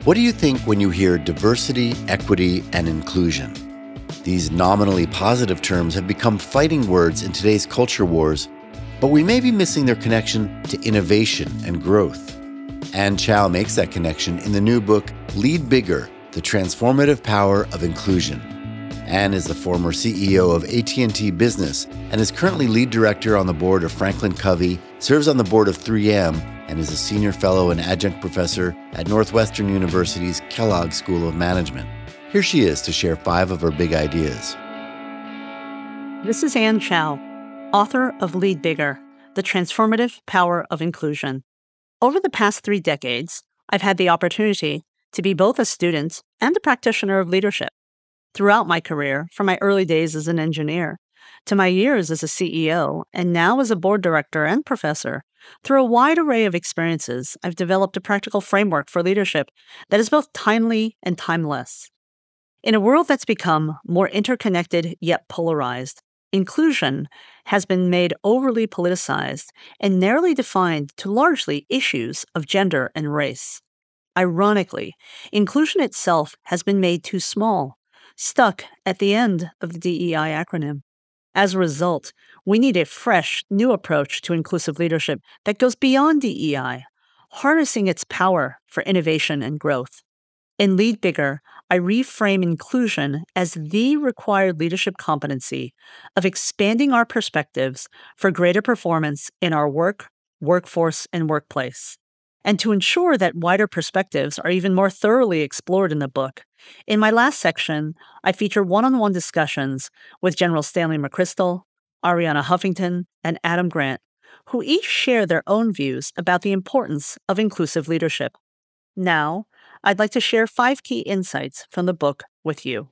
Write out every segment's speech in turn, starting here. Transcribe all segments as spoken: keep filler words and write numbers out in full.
What do you think when you hear diversity, equity, and inclusion? These nominally positive terms have become fighting words in today's culture wars, but we may be missing their connection to innovation and growth. Ann Chow makes that connection in the new book, Lead Bigger, The Transformative Power of Inclusion. Ann is the former C E O of A T and T Business and is currently lead director on the board of Franklin Covey, serves on the board of three M, and is a senior fellow and adjunct professor at Northwestern University's Kellogg School of Management. Here she is to share five of her big ideas. This is Ann Chow, author of Lead Bigger, The Transformative Power of Inclusion. Over the past three decades, I've had the opportunity to be both a student and a practitioner of leadership. Throughout my career, from my early days as an engineer to my years as a C E O, and now as a board director and professor, through a wide array of experiences, I've developed a practical framework for leadership that is both timely and timeless. In a world that's become more interconnected yet polarized, inclusion has been made overly politicized and narrowly defined to largely issues of gender and race. Ironically, inclusion itself has been made too small, stuck at the end of the D E I acronym. As a result, we need a fresh, new approach to inclusive leadership that goes beyond D E I, harnessing its power for innovation and growth. In Lead Bigger, I reframe inclusion as the required leadership competency of expanding our perspectives for greater performance in our work, workforce, and workplace. And to ensure that wider perspectives are even more thoroughly explored in the book, in my last section, I feature one-on-one discussions with General Stanley McChrystal, Arianna Huffington, and Adam Grant, who each share their own views about the importance of inclusive leadership. Now, I'd like to share five key insights from the book with you.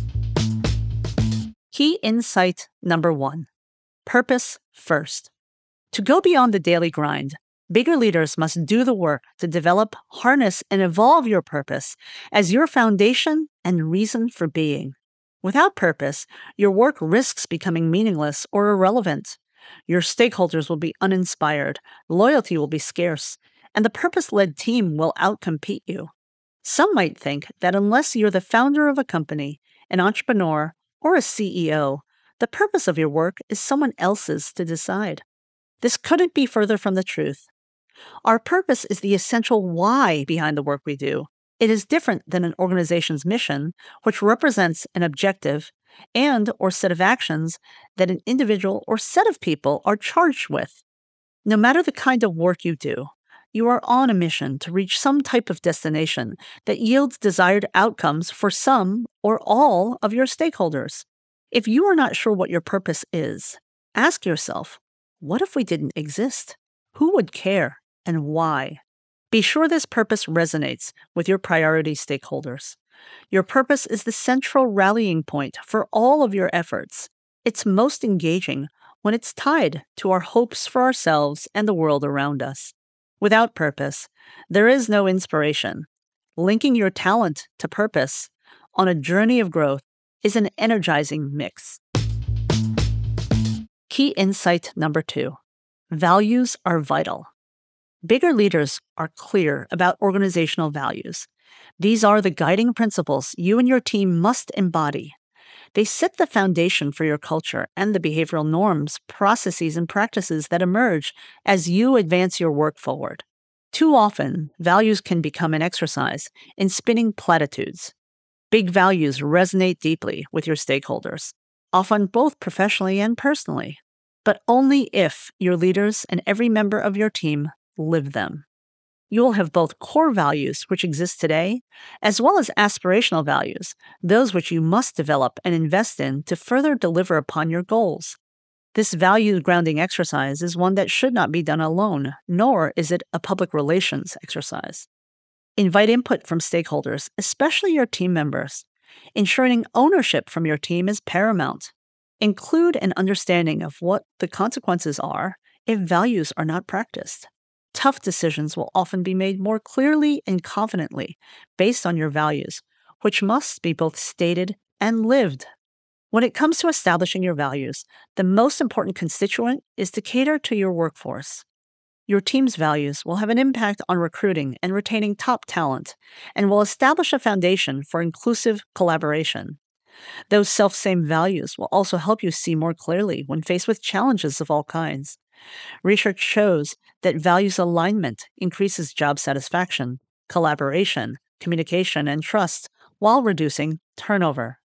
Key insight number one, purpose first. To go beyond the daily grind, bigger leaders must do the work to develop, harness, and evolve your purpose as your foundation and reason for being. Without purpose, your work risks becoming meaningless or irrelevant. Your stakeholders will be uninspired, loyalty will be scarce, and the purpose-led team will outcompete you. Some might think that unless you're the founder of a company, an entrepreneur, or a C E O, the purpose of your work is someone else's to decide. This couldn't be further from the truth. Our purpose is the essential why behind the work we do. It is different than an organization's mission, which represents an objective and or set of actions that an individual or set of people are charged with. No matter the kind of work you do, you are on a mission to reach some type of destination that yields desired outcomes for some or all of your stakeholders. If you are not sure what your purpose is, ask yourself, what if we didn't exist? Who would care and why? Be sure this purpose resonates with your priority stakeholders. Your purpose is the central rallying point for all of your efforts. It's most engaging when it's tied to our hopes for ourselves and the world around us. Without purpose, there is no inspiration. Linking your talent to purpose on a journey of growth is an energizing mix. Key insight number two, values are vital. Bigger leaders are clear about organizational values. These are the guiding principles you and your team must embody. They set the foundation for your culture and the behavioral norms, processes, and practices that emerge as you advance your work forward. Too often, values can become an exercise in spinning platitudes. Big values resonate deeply with your stakeholders, often both professionally and personally, but only if your leaders and every member of your team live them. You will have both core values which exist today, as well as aspirational values, those which you must develop and invest in to further deliver upon your goals. This value grounding exercise is one that should not be done alone, nor is it a public relations exercise. Invite input from stakeholders, especially your team members. Ensuring ownership from your team is paramount. Include an understanding of what the consequences are if values are not practiced. Tough decisions will often be made more clearly and confidently based on your values, which must be both stated and lived. When it comes to establishing your values, the most important constituent is to cater to your workforce. Your team's values will have an impact on recruiting and retaining top talent and will establish a foundation for inclusive collaboration. Those self-same values will also help you see more clearly when faced with challenges of all kinds. Research shows that values alignment increases job satisfaction, collaboration, communication, and trust while reducing turnover.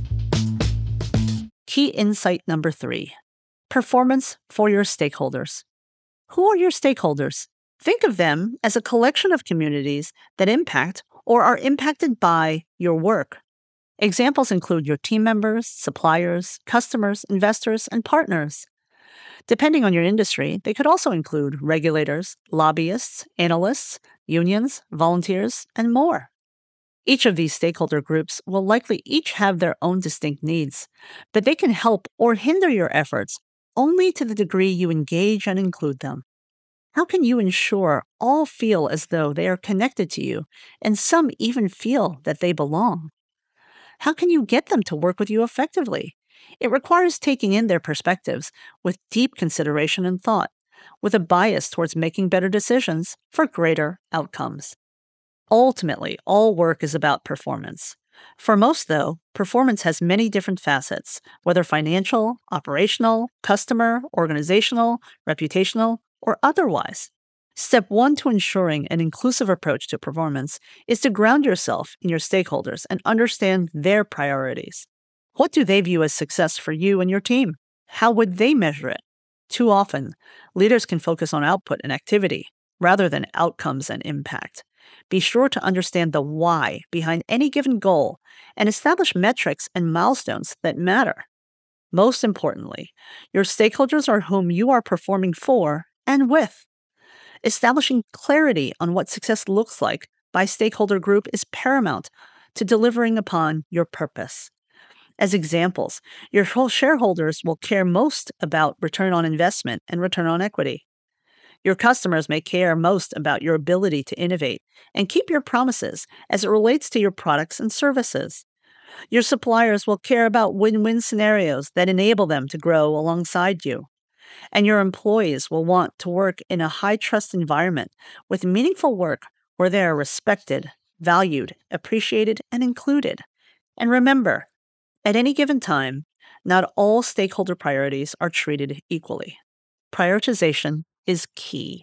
Key insight number three: performance for your stakeholders. Who are your stakeholders? Think of them as a collection of communities that impact or are impacted by your work. Examples include your team members, suppliers, customers, investors, and partners. Depending on your industry, they could also include regulators, lobbyists, analysts, unions, volunteers, and more. Each of these stakeholder groups will likely each have their own distinct needs, but they can help or hinder your efforts only to the degree you engage and include them. How can you ensure all feel as though they are connected to you, and some even feel that they belong? How can you get them to work with you effectively? It requires taking in their perspectives with deep consideration and thought, with a bias towards making better decisions for greater outcomes. Ultimately, all work is about performance. For most, though, performance has many different facets, whether financial, operational, customer, organizational, reputational, or otherwise. Step one to ensuring an inclusive approach to performance is to ground yourself in your stakeholders and understand their priorities. What do they view as success for you and your team? How would they measure it? Too often, leaders can focus on output and activity rather than outcomes and impact. Be sure to understand the why behind any given goal and establish metrics and milestones that matter. Most importantly, your stakeholders are whom you are performing for and with. Establishing clarity on what success looks like by stakeholder group is paramount to delivering upon your purpose. As examples, your shareholders will care most about return on investment and return on equity. Your customers may care most about your ability to innovate and keep your promises as it relates to your products and services. Your suppliers will care about win-win scenarios that enable them to grow alongside you. And your employees will want to work in a high-trust environment with meaningful work where they are respected, valued, appreciated, and included. And remember, at any given time, not all stakeholder priorities are treated equally. Prioritization is key.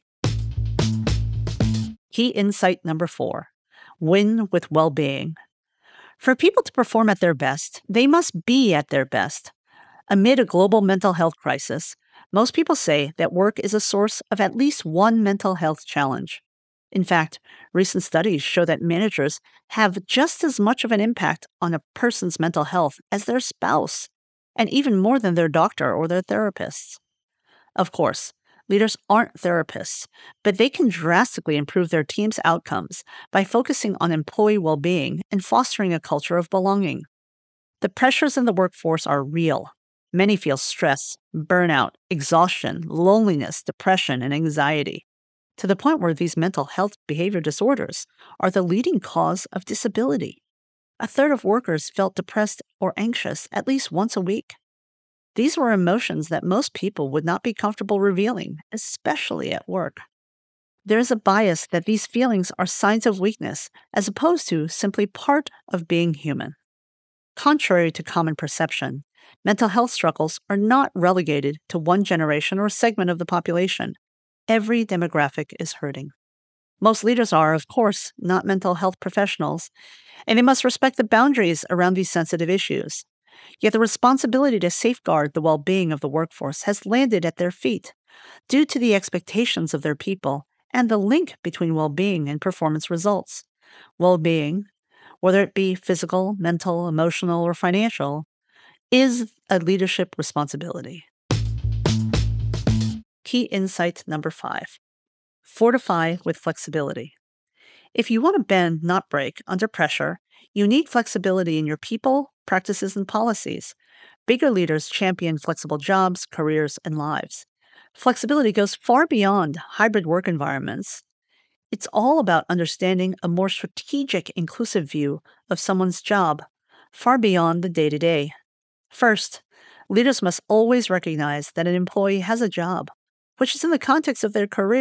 Key insight number four: win with well-being. For people to perform at their best, they must be at their best. Amid a global mental health crisis, most people say that work is a source of at least one mental health challenge. In fact, recent studies show that managers have just as much of an impact on a person's mental health as their spouse, and even more than their doctor or their therapists. Of course, leaders aren't therapists, but they can drastically improve their team's outcomes by focusing on employee well-being and fostering a culture of belonging. The pressures in the workforce are real. Many feel stress, burnout, exhaustion, loneliness, depression, and anxiety, to the point where these mental health behavior disorders are the leading cause of disability. A third of workers felt depressed or anxious at least once a week. These were emotions that most people would not be comfortable revealing, especially at work. There is a bias that these feelings are signs of weakness as opposed to simply part of being human. Contrary to common perception, mental health struggles are not relegated to one generation or segment of the population. Every demographic is hurting. Most leaders are, of course, not mental health professionals, and they must respect the boundaries around these sensitive issues. Yet the responsibility to safeguard the well-being of the workforce has landed at their feet due to the expectations of their people and the link between well-being and performance results. Well-being, whether it be physical, mental, emotional, or financial, is a leadership responsibility. Key insight number five: fortify with flexibility. If you want to bend, not break, under pressure, you need flexibility in your people, practices, and policies. Bigger leaders champion flexible jobs, careers, and lives. Flexibility goes far beyond hybrid work environments. It's all about understanding a more strategic, inclusive view of someone's job, far beyond the day-to-day. First, leaders must always recognize that an employee has a job, which is in the context of their career.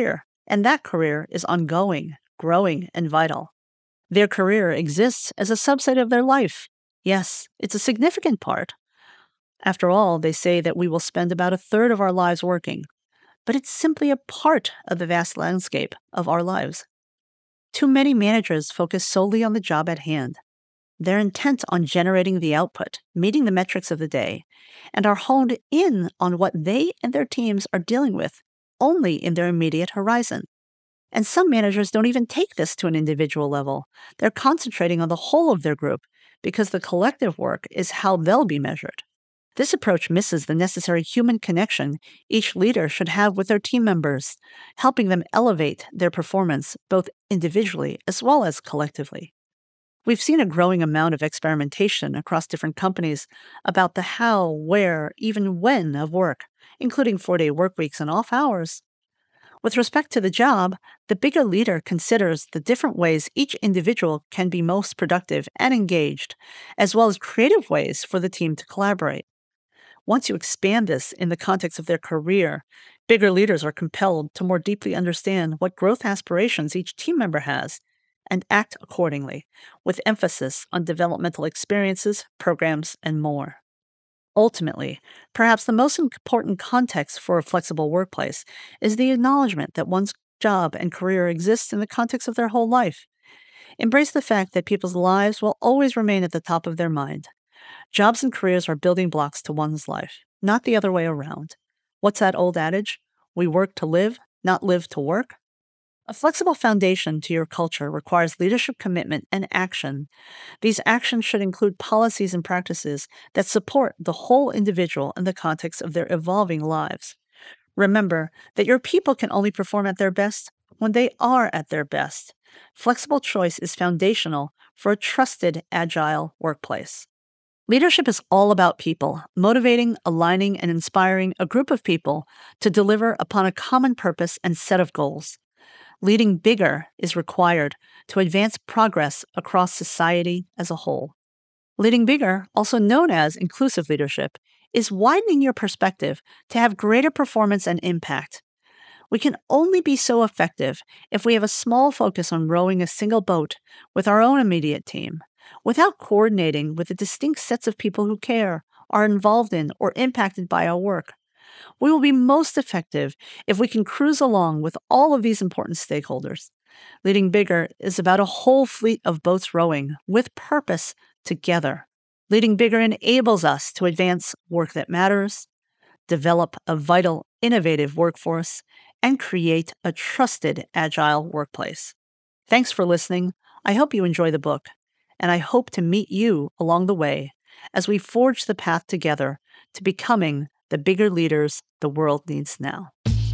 and that career is ongoing, growing, and vital. Their career exists as a subset of their life. Yes, it's a significant part. After all, they say that we will spend about a third of our lives working, but it's simply a part of the vast landscape of our lives. Too many managers focus solely on the job at hand. They're intent on generating the output, meeting the metrics of the day, and are honed in on what they and their teams are dealing with only in their immediate horizon. And some managers don't even take this to an individual level. They're concentrating on the whole of their group because the collective work is how they'll be measured. This approach misses the necessary human connection each leader should have with their team members, helping them elevate their performance both individually as well as collectively. We've seen a growing amount of experimentation across different companies about the how, where, even when of work, including four-day work weeks and off hours. With respect to the job, the bigger leader considers the different ways each individual can be most productive and engaged, as well as creative ways for the team to collaborate. Once you expand this in the context of their career, bigger leaders are compelled to more deeply understand what growth aspirations each team member has and act accordingly, with emphasis on developmental experiences, programs, and more. Ultimately, perhaps the most important context for a flexible workplace is the acknowledgement that one's job and career exists in the context of their whole life. Embrace the fact that people's lives will always remain at the top of their mind. Jobs and careers are building blocks to one's life, not the other way around. What's that old adage? We work to live, not live to work? A flexible foundation to your culture requires leadership commitment and action. These actions should include policies and practices that support the whole individual in the context of their evolving lives. Remember that your people can only perform at their best when they are at their best. Flexible choice is foundational for a trusted, agile workplace. Leadership is all about people, motivating, aligning, and inspiring a group of people to deliver upon a common purpose and set of goals. Leading bigger is required to advance progress across society as a whole. Leading bigger, also known as inclusive leadership, is widening your perspective to have greater performance and impact. We can only be so effective if we have a small focus on rowing a single boat with our own immediate team, without coordinating with the distinct sets of people who care, are involved in, or impacted by our work. We will be most effective if we can cruise along with all of these important stakeholders. Leading bigger is about a whole fleet of boats rowing with purpose together. Leading bigger enables us to advance work that matters, develop a vital, innovative workforce, and create a trusted, agile workplace. Thanks for listening. I hope you enjoy the book, and I hope to meet you along the way as we forge the path together to becoming the bigger leaders the world needs now.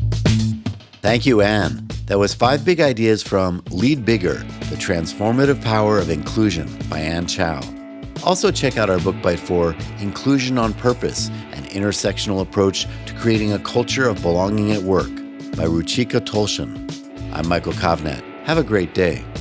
Thank you, Anne. That was Five Big Ideas from Lead Bigger, The Transformative Power of Inclusion by Anne Chow. Also check out our book bite for Inclusion on Purpose, an intersectional approach to creating a culture of belonging at work by Ruchika Tolshan. I'm Michael Kovnat. Have a great day.